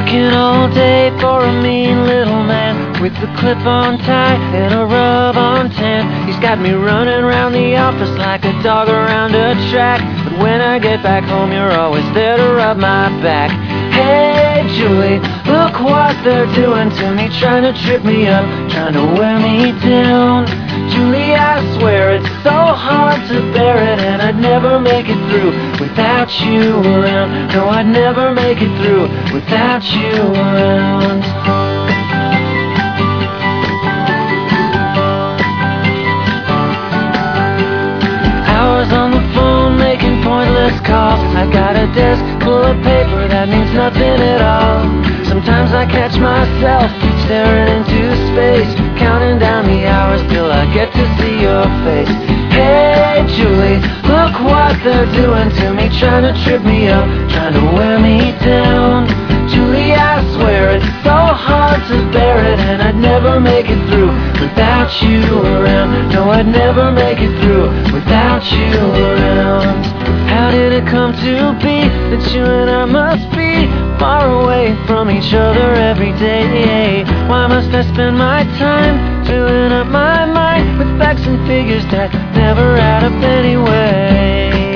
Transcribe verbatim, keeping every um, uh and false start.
Working all day for a mean little man with a clip-on tie and a rub-on tan. He's got me running around the office like a dog around a track. But when I get back home, you're always there to rub my back. Hey Julie, look what they're doing to me, trying to trip me up, trying to wear me down. Julie, I swear it's so hard to bear it, and I'd never make it through without you around. No, I'd never make it through without you around. Hours on the phone making pointless calls. I got a desk full of paper that means nothing at all. Sometimes I catch myself staring into space, counting down the hours till I get to see your face. Hey Julie, look what they're doing to me, trying to trip me up, trying to wear me down. Julie, I swear it's so hard to bear it, and I'd never make it through without you around. No, I'd never make it through without you around. How did it come to be that you and I must be far away from each other every day? Why must I spend my time filling up my mind with facts and figures that never add up anyway?